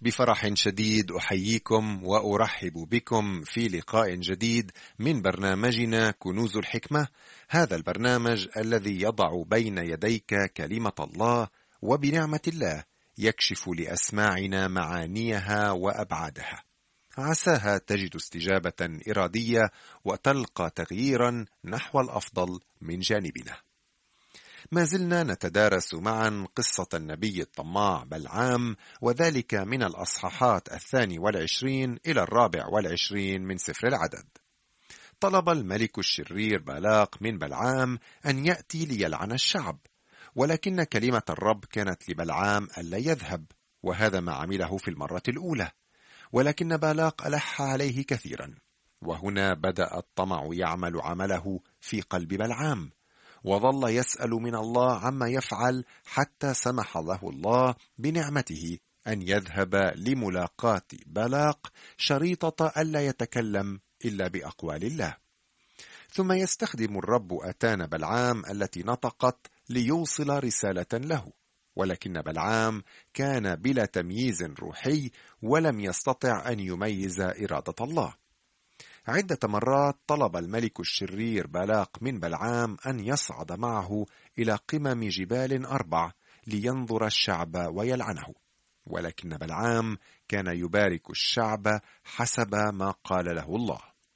بفرح شديد أحييكم وأرحب بكم في لقاء جديد من برنامجنا كنوز الحكمة. هذا البرنامج الذي يضع بين يديك كلمة الله، وبنعمة الله يكشف لأسماعنا معانيها وأبعادها، عساها تجد استجابة إرادية وتلقى تغييرا نحو الأفضل من جانبنا. ما زلنا نتدارس معا قصة النبي الطماع بلعام، وذلك من الأصحاحات 22 إلى 24 من سفر العدد. طلب الملك الشرير بالاق من بلعام أن يأتي ليلعن الشعب، ولكن كلمة الرب كانت لبلعام ألا يذهب، وهذا ما عمله في المرة الأولى، ولكن بالاق ألح عليه كثيرا. وهنا بدأ الطمع يعمل عمله في قلب بلعام، وظل يسأل من الله عما يفعل، حتى سمح له الله بنعمته أن يذهب لملاقاة بالاق شريطة ألا يتكلم إلا بأقوال الله. ثم يستخدم الرب أتان بلعام التي نطقت ليوصل رسالة له، ولكن بلعام كان بلا تمييز روحي ولم يستطع أن يميز إرادة الله. عدة مرات طلب الملك الشرير بالاق من بلعام أن يصعد معه إلى قمم جبال 4 لينظر الشعب ويلعنه، ولكن بلعام كان يبارك الشعب حسب ما قال له الله.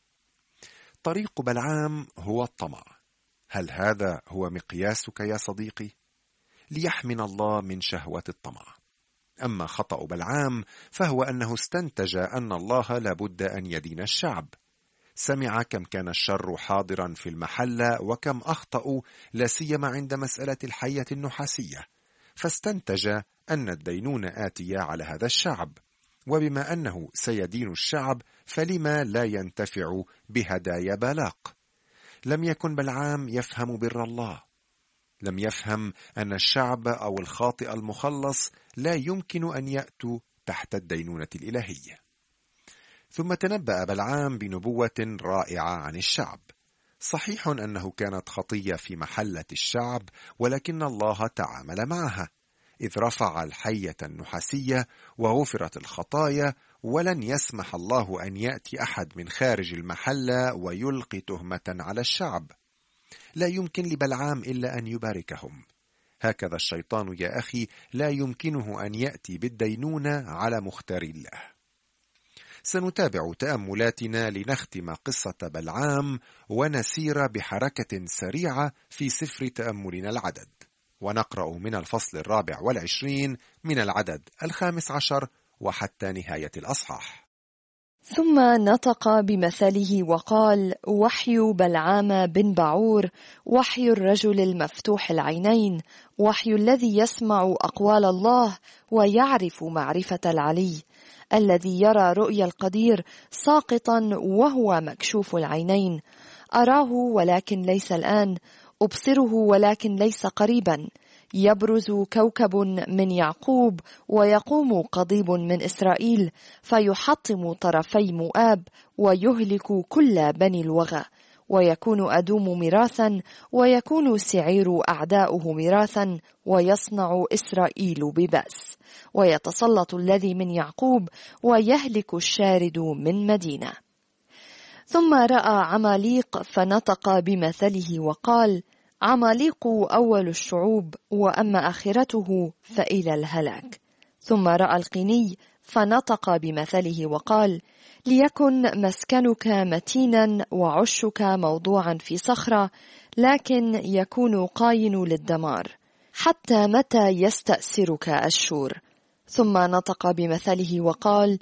طريق بلعام هو الطمع. هل هذا هو مقياسك يا صديقي؟ ليحمنا الله من شهوة الطمع. أما خطأ بلعام فهو أنه استنتج أن الله لابد أن يدين الشعب. سمع كم كان الشر حاضرا في المحلة وكم أخطأوا، لا سيما عند مسألة الحية النحاسية، فاستنتج أن الدينونة آتية على هذا الشعب، وبما أنه سيدين الشعب فلما لا ينتفع بهدايا بالاق؟ لم يكن بلعام يفهم بر الله، لم يفهم أن الشعب أو الخاطئ المخلص لا يمكن أن يأتوا تحت الدينونة الإلهية. ثم تنبأ بلعام بنبوة رائعة عن الشعب. صحيح أنه كانت خطية في محلة الشعب، ولكن الله تعامل معها، إذ رفع الحية النحاسية وغفرت الخطايا، ولن يسمح الله أن يأتي أحد من خارج المحلة ويلقي تهمة على الشعب. لا يمكن لبلعام إلا أن يباركهم. هكذا الشيطان يا أخي لا يمكنه أن يأتي بالدينونة على مختار الله. سنتابع تأملاتنا لنختم قصة بلعام ونسير بحركة سريعة في سفر تأملنا العدد، ونقرأ من الفصل 24 من العدد 15 وحتى نهاية الأصحاح. ثم نطق بمثله وقال: وحي بلعام بن بعور، وحي الرجل المفتوح العينين، وحي الذي يسمع أقوال الله ويعرف معرفة العلي، الذي يرى رؤيا القدير ساقطا وهو مكشوف العينين. أراه ولكن ليس الآن، أبصره ولكن ليس قريبا. يبرز كوكب من يعقوب ويقوم قضيب من إسرائيل، فيحطم طرفي مؤاب ويهلك كل بني الوغى، ويكون أدوم ميراثا ويكون سعير أعداؤه ميراثا، ويصنع إسرائيل ببأس، ويتسلط الذي من يعقوب ويهلك الشارد من مدينة. ثم رأى عماليق فنطق بمثله وقال: عماليق أول الشعوب، وأما آخرته فإلى الهلاك. ثم رأى القيني فنطق بمثله وقال: ليكن مسكنك متينا وعشك موضوعا في صخرة، لكن يكون قاين للدمار. حتى متى يستأسرك أشور؟ ثم نطق بمثله وقال: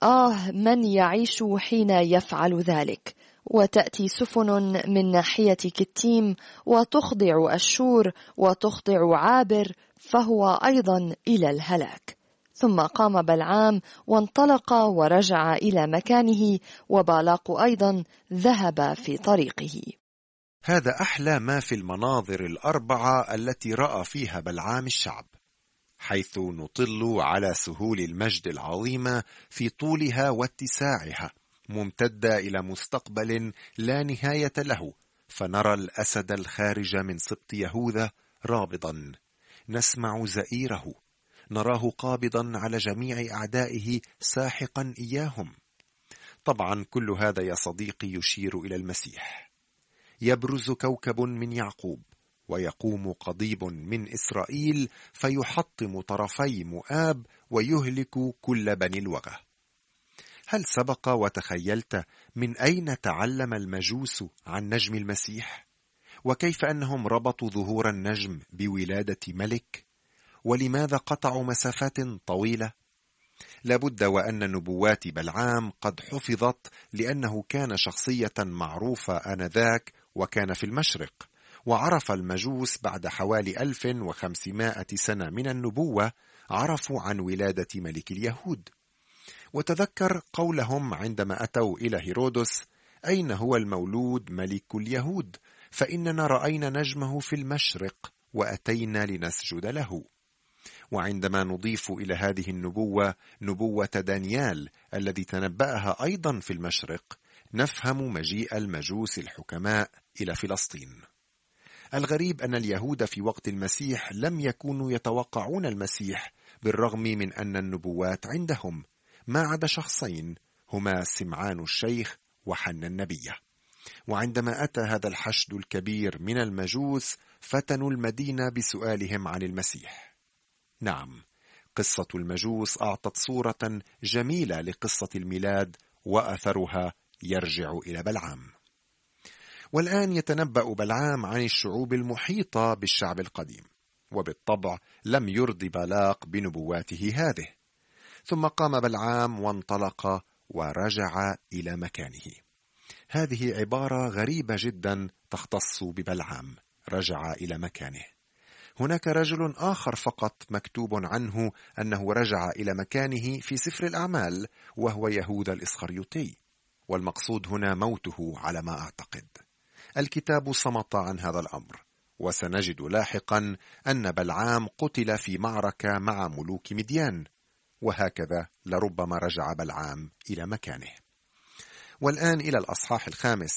من يعيش حين يفعل ذلك؟ وتأتي سفن من ناحية كتيم وتخضع أشور وتخضع عابر، فهو أيضا إلى الهلاك. ثم قام بلعام وانطلق ورجع إلى مكانه، وبالاق أيضا ذهب في طريقه. هذا أحلى ما في المناظر الأربعة التي رأى فيها بلعام الشعب، حيث نطل على سهول المجد العظيمة في طولها واتساعها، ممتدة إلى مستقبل لا نهاية له، فنرى الأسد الخارج من سبط يهوذا رابضا، نسمع زئيره، نراه قابضا على جميع أعدائه ساحقا إياهم. طبعا كل هذا يا صديقي يشير إلى المسيح. يبرز كوكب من يعقوب ويقوم قضيب من إسرائيل فيحطم طرفي مؤاب ويهلك كل بني الوغى. هل سبق وتخيلت من أين تعلم المجوس عن نجم المسيح؟ وكيف أنهم ربطوا ظهور النجم بولادة ملك؟ ولماذا قطعوا مسافات طويلة؟ لابد وأن نبوات بلعام قد حفظت، لأنه كان شخصية معروفة آنذاك وكان في المشرق، وعرف المجوس بعد حوالي 1500 سنة من النبوة عرفوا عن ولادة ملك اليهود. وتذكر قولهم عندما أتوا إلى هيرودس: أين هو المولود ملك اليهود؟ فإننا رأينا نجمه في المشرق وأتينا لنسجد له. وعندما نضيف إلى هذه النبوة نبوة دانيال الذي تنبأها أيضا في المشرق، نفهم مجيء المجوس الحكماء إلى فلسطين. الغريب أن اليهود في وقت المسيح لم يكونوا يتوقعون المسيح، بالرغم من أن النبوات عندهم، ما عدا شخصين هما سمعان الشيخ وحنا النبية. وعندما أتى هذا الحشد الكبير من المجوس فتنوا المدينة بسؤالهم عن المسيح. نعم، قصة المجوس أعطت صورة جميلة لقصة الميلاد، وأثرها يرجع إلى بلعام. والآن يتنبأ بلعام عن الشعوب المحيطة بالشعب القديم، وبالطبع لم يرضي بالاق بنبواته هذه. ثم قام بلعام وانطلق ورجع إلى مكانه. هذه عبارة غريبة جدا تختص ببلعام، رجع إلى مكانه. هناك رجل آخر فقط مكتوب عنه أنه رجع إلى مكانه في سفر الأعمال، وهو يهوذا الإسخريوطي، والمقصود هنا موته على ما أعتقد. الكتاب صمت عن هذا الأمر، وسنجد لاحقا أن بلعام قتل في معركة مع ملوك مديان، وهكذا لربما رجع بلعام إلى مكانه. والآن إلى الأصحاح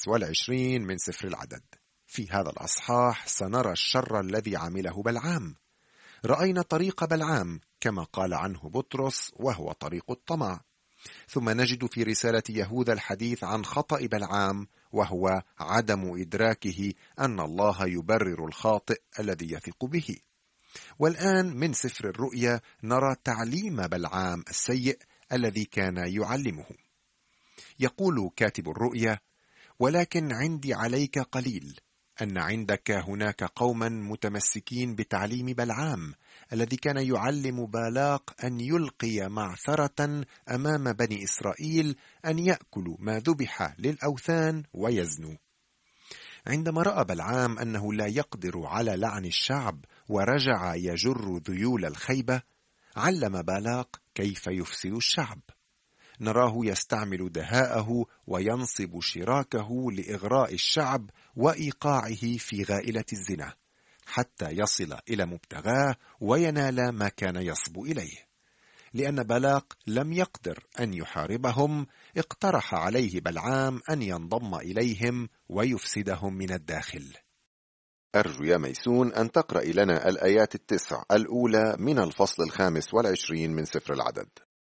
25 من سفر العدد. في هذا الأصحاح سنرى الشر الذي عمله بلعام. رأينا طريق بلعام كما قال عنه بطرس، وهو طريق الطمع. ثم نجد في رسالة يهوذا الحديث عن خطأ بلعام، وهو عدم إدراكه أن الله يبرر الخاطئ الذي يثق به. والآن من سفر الرؤيا نرى تعليم بلعام السيء الذي كان يعلمه. يقول كاتب الرؤيا: ولكن عندي عليك قليل أن عندك هناك قوما متمسكين بتعليم بلعام الذي كان يعلم بالاق أن يلقي معثرة أمام بني إسرائيل أن يأكلوا ما ذبح للأوثان ويزنوا. عندما رأى بلعام أنه لا يقدر على لعن الشعب ورجع يجر ذيول الخيبة، علم بالاق كيف يفسد الشعب. نراه يستعمل دهاءه وينصب شراكه لإغراء الشعب وإيقاعه في غائلة الزنا، حتى يصل إلى مبتغاه وينال ما كان يصب إليه. لأن بالاق لم يقدر أن يحاربهم، اقترح عليه بلعام أن ينضم إليهم ويفسدهم من الداخل. أرجو يا ميسون أن تقرأ لنا الآيات 9 الأولى من الفصل 25 من سفر العدد.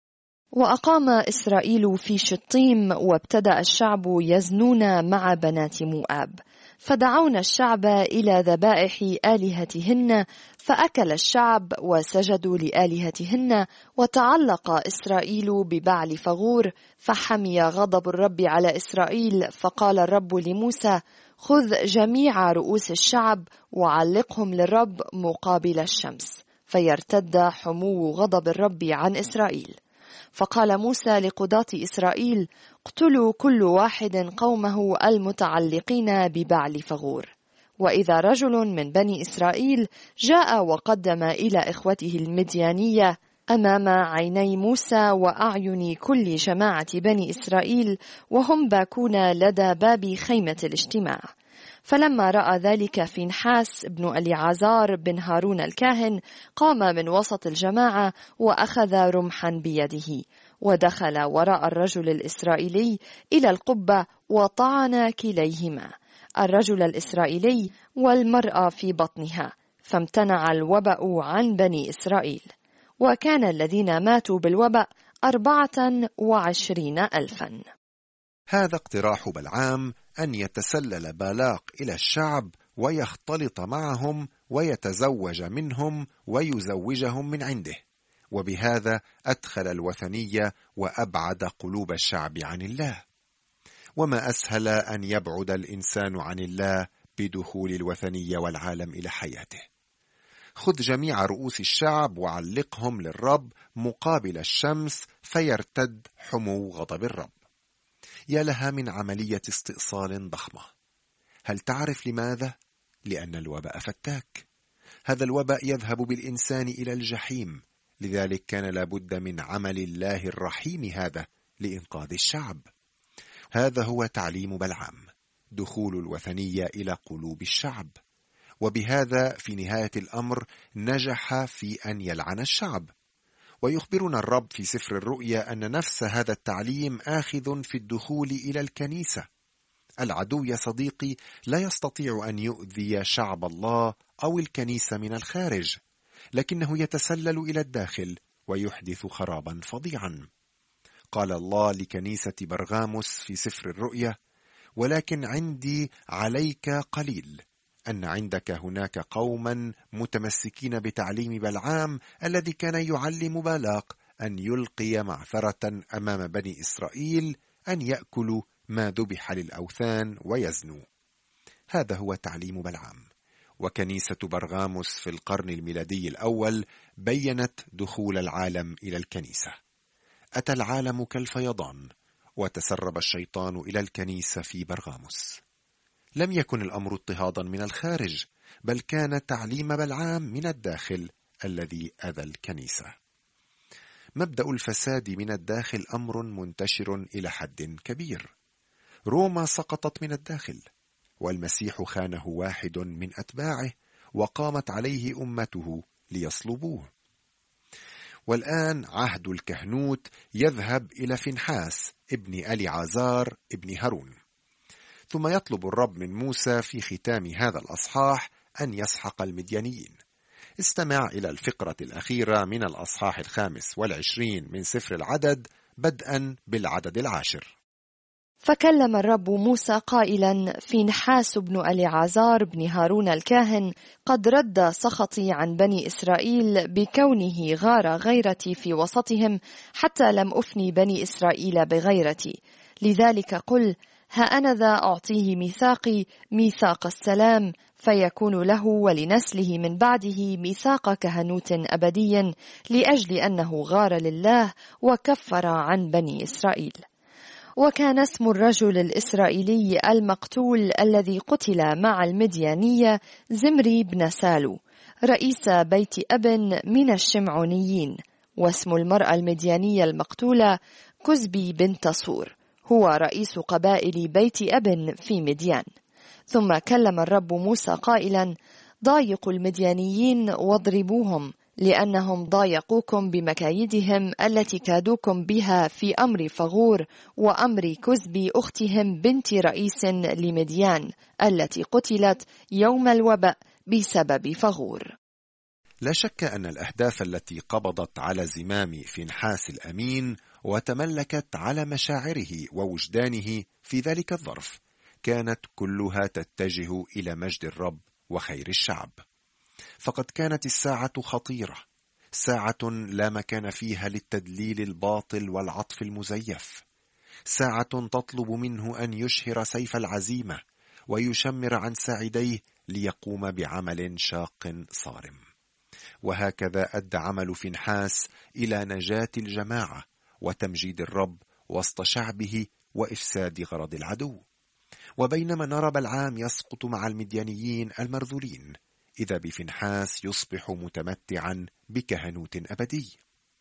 وأقام إسرائيل في شطيم، وابتدأ الشعب يزنون مع بنات مؤاب، فدعونا الشعب إلى ذبائح آلهتهن، فأكل الشعب وسجدوا لآلهتهن، وتعلق إسرائيل ببعل فغور، فحمي غضب الرب على إسرائيل. فقال الرب لموسى: خذ جميع رؤوس الشعب وعلقهم للرب مقابل الشمس، فيرتد حمو غضب الرب عن إسرائيل. فقال موسى لقضاة إسرائيل: اقتلوا كل واحد قومه المتعلقين ببعل فغور. وإذا رجل من بني إسرائيل جاء وقدم إلى إخوته المديانية أمام عيني موسى وأعين كل جماعة بني إسرائيل، وهم باكون لدى باب خيمة الاجتماع. فلما رأى ذلك فينحاس بن أليعازار بن هارون الكاهن، قام من وسط الجماعة وأخذ رمحا بيده، ودخل وراء الرجل الإسرائيلي إلى القبة وطعن كليهما، الرجل الإسرائيلي والمرأة في بطنها، فامتنع الوبأ عن بني إسرائيل. وكان الذين ماتوا بالوباء 24,000. هذا اقتراح بلعام أن يتسلل بالاق إلى الشعب ويختلط معهم ويتزوج منهم ويزوجهم من عنده، وبهذا أدخل الوثنية وأبعد قلوب الشعب عن الله. وما أسهل أن يبعد الإنسان عن الله بدخول الوثنية والعالم إلى حياته. خذ جميع رؤوس الشعب وعلقهم للرب مقابل الشمس فيرتد حمو غضب الرب. يا لها من عملية استئصال ضخمة. هل تعرف لماذا؟ لأن الوباء فتاك. هذا الوباء يذهب بالإنسان إلى الجحيم، لذلك كان لابد من عمل الله الرحيم هذا لإنقاذ الشعب. هذا هو تعليم بلعام، دخول الوثنية إلى قلوب الشعب، وبهذا في نهاية الأمر نجح في أن يلعن الشعب. ويخبرنا الرب في سفر الرؤيا أن نفس هذا التعليم آخذ في الدخول إلى الكنيسة. العدو يا صديقي لا يستطيع أن يؤذي شعب الله أو الكنيسة من الخارج، لكنه يتسلل إلى الداخل ويحدث خرابا فظيعا. قال الله لكنيسة برغاموس في سفر الرؤيا: ولكن عندي عليك قليل، أن عندك هناك قوما متمسكين بتعليم بلعام الذي كان يعلم بالاق أن يلقي معثرة أمام بني إسرائيل أن يأكلوا ما ذبح للأوثان ويزنوا. هذا هو تعليم بلعام. وكنيسة برغاموس في القرن الميلادي الأول بيّنت دخول العالم إلى الكنيسة. أتى العالم كالفيضان، وتسرب الشيطان إلى الكنيسة في برغاموس. لم يكن الأمر اضطهادا من الخارج، بل كان تعليم بلعام من الداخل الذي أذى الكنيسة. مبدأ الفساد من الداخل أمر منتشر إلى حد كبير. روما سقطت من الداخل، والمسيح خانه واحد من أتباعه وقامت عليه أمته ليصلبوه. والآن عهد الكهنوت يذهب إلى فنحاس ابن أليعازار ابن هارون. ثم يطلب الرب من موسى في ختام هذا الأصحاح أن يسحق المديانيين. استمع إلى الفقرة الأخيرة من الأصحاح 25 من سفر العدد بدءا بالعدد 10. فكلم الرب موسى قائلا: فينحاس بن أليعازار بن هارون الكاهن قد رد سخطي عن بني إسرائيل بكونه غار غيرتي في وسطهم، حتى لم أفني بني إسرائيل بغيرتي. لذلك قل: ها أنا ذا أعطيه ميثاقي، ميثاق السلام، فيكون له ولنسله من بعده ميثاق كهنوت أبدي، لأجل أنه غار لله وكفر عن بني إسرائيل. وكان اسم الرجل الإسرائيلي المقتول الذي قتل مع المديانية زمري بن سالو، رئيس بيت أب من الشمعونيين. واسم المرأة المديانية المقتولة كزبي بنت صور، هو رئيس قبائل بيت أب في مديان. ثم كلم الرب موسى قائلا: ضايقوا المديانيين واضربوهم، لأنهم ضايقوكم بمكايدهم التي كادوكم بها في أمر فغور وأمر كزبي أختهم بنت رئيس لمديان، التي قتلت يوم الوباء بسبب فغور. لا شك أن الأهداف التي قبضت على زمام فينحاس الأمين وتملكت على مشاعره ووجدانه في ذلك الظرف كانت كلها تتجه إلى مجد الرب وخير الشعب. فقد كانت الساعة خطيرة، ساعة لا مكان فيها للتدليل الباطل والعطف المزيف، ساعة تطلب منه أن يشهر سيف العزيمة ويشمر عن ساعديه ليقوم بعمل شاق صارم. وهكذا أدى عمل فينحاس إلى نجاة الجماعة وتمجيد الرب وسط شعبه وإفساد غرض العدو. وبينما نرى بلعام يسقط مع المديانيين المرذولين، إذا بفينحاس يصبح متمتعا بكهنوت أبدي.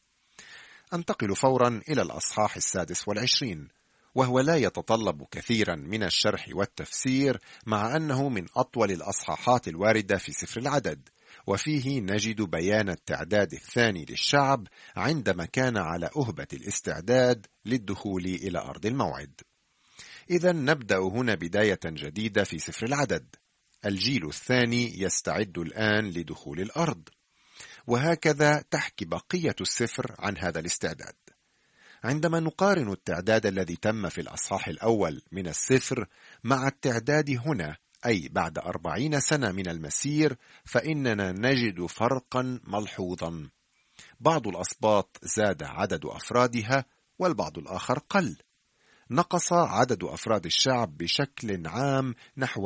أنتقل فورا إلى الأصحاح 26، وهو لا يتطلب كثيرا من الشرح والتفسير، مع أنه من أطول الأصحاحات الواردة في سفر العدد، وفيه نجد بيان التعداد الثاني للشعب عندما كان على أهبة الاستعداد للدخول إلى أرض الموعد. إذن نبدأ هنا بداية جديدة في سفر العدد. الجيل الثاني يستعد الآن لدخول الأرض، وهكذا تحكي بقية السفر عن هذا الاستعداد. عندما نقارن التعداد الذي تم في الأصحاح الأول من السفر مع التعداد هنا، أي بعد 40 سنة من المسير، فإننا نجد فرقا ملحوظا. بعض الأسباط زاد عدد أفرادها، والبعض الآخر قل. نقص عدد أفراد الشعب بشكل عام نحو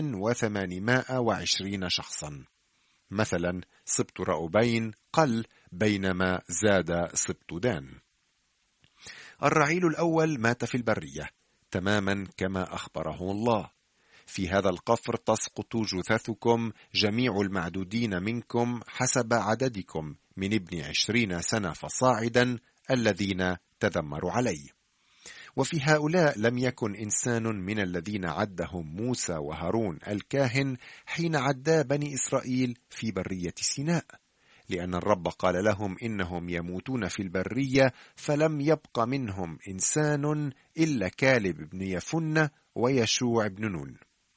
1820 شخصا. مثلا سبط رأوبين قل، بينما زاد سبط دان. الرعيل الأول مات في البرية تماما كما أخبره الله: في هذا القفر تسقط جثثكم جميع المعدودين منكم حسب عددكم من ابن 20 سنة فصاعدا الذين تذمروا علي. وفي هؤلاء لم يكن إنسان من الذين عدهم موسى وهارون الكاهن حين عدا بني إسرائيل في برية سيناء، لأن الرب قال لهم إنهم يموتون في البرية، فلم يبق منهم إنسان إلا كالب بن يفنة ويشوع بن نون.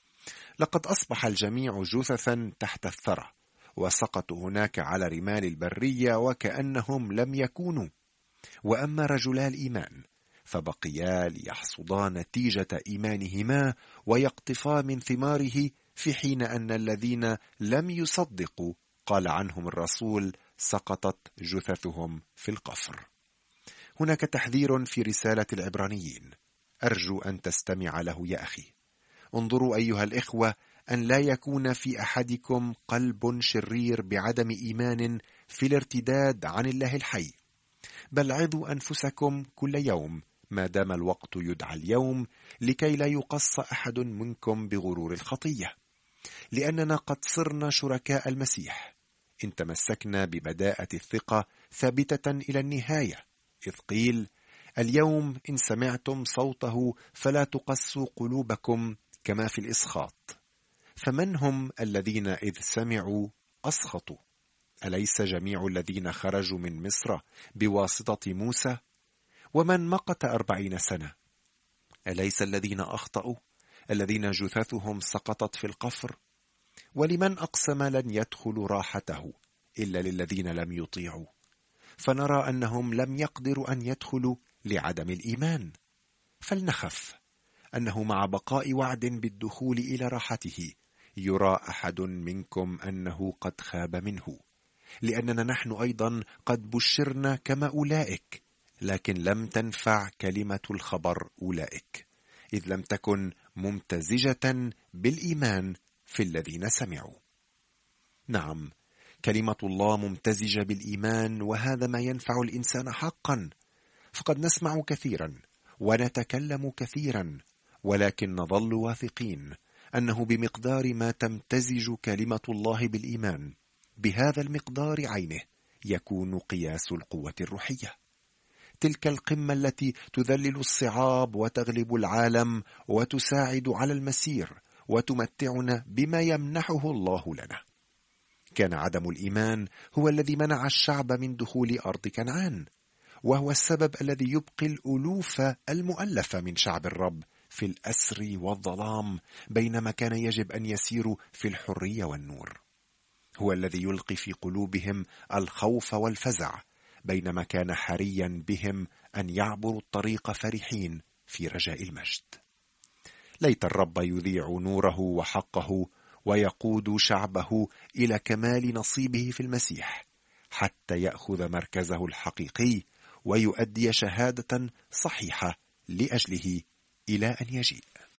لقد أصبح الجميع جثثا تحت الثرى، وسقطوا هناك على رمال البرية وكأنهم لم يكونوا. وأما رجلا الإيمان فبقيا ليحصدا نتيجة إيمانهما ويقطفا من ثماره، في حين أن الذين لم يصدقوا قال عنهم الرسول: سقطت جثثهم في القفر. هناك تحذير في رسالة العبرانيين، أرجو أن تستمع له يا أخي. انظروا أيها الإخوة أن لا يكون في أحدكم قلب شرير بعدم إيمان في الارتداد عن الله الحي، بل عظوا أنفسكم كل يوم ما دام الوقت يدعى اليوم، لكي لا يقص أحد منكم بغرور الخطية، لأننا قد صرنا شركاء المسيح إن تمسكنا ببداءة الثقة ثابتة إلى النهاية، إذ قيل: اليوم إن سمعتم صوته فلا تقسوا قلوبكم كما في الإسخاط. فمن هم الذين إذ سمعوا أسخطوا؟ أليس جميع الذين خرجوا من مصر بواسطة موسى؟ ومن مقت 40 سنة؟ أليس الذين أخطأوا، الذين جثثهم سقطت في القفر؟ ولمن أقسم لن يدخلوا راحته إلا للذين لم يطيعوا؟ فنرى أنهم لم يقدروا أن يدخلوا لعدم الإيمان. فلنخف أنه مع بقاء وعد بالدخول إلى راحته يرى أحد منكم أنه قد خاب منه، لأننا نحن أيضا قد بشرنا كما أولئك، لكن لم تنفع كلمة الخبر أولئك، إذ لم تكن ممتزجة بالإيمان في الذين سمعوا. نعم، كلمة الله ممتزجة بالإيمان، وهذا ما ينفع الإنسان حقا. فقد نسمع كثيرا ونتكلم كثيرا، ولكن نظل واثقين أنه بمقدار ما تمتزج كلمة الله بالإيمان، بهذا المقدار عينه يكون قياس القوة الروحية، تلك القمة التي تذلل الصعاب وتغلب العالم وتساعد على المسير وتمتعنا بما يمنحه الله لنا. كان عدم الإيمان هو الذي منع الشعب من دخول أرض كنعان، وهو السبب الذي يبقي الألوف المؤلفة من شعب الرب في الأسر والظلام، بينما كان يجب أن يسيروا في الحرية والنور. هو الذي يلقي في قلوبهم الخوف والفزع، بينما كان حريا بهم أن يعبروا الطريق فرحين في رجاء المجد. ليت الرب يذيع نوره وحقه ويقود شعبه إلى كمال نصيبه في المسيح، حتى يأخذ مركزه الحقيقي ويؤدي شهادة صحيحة لأجله إلى أن يجيء.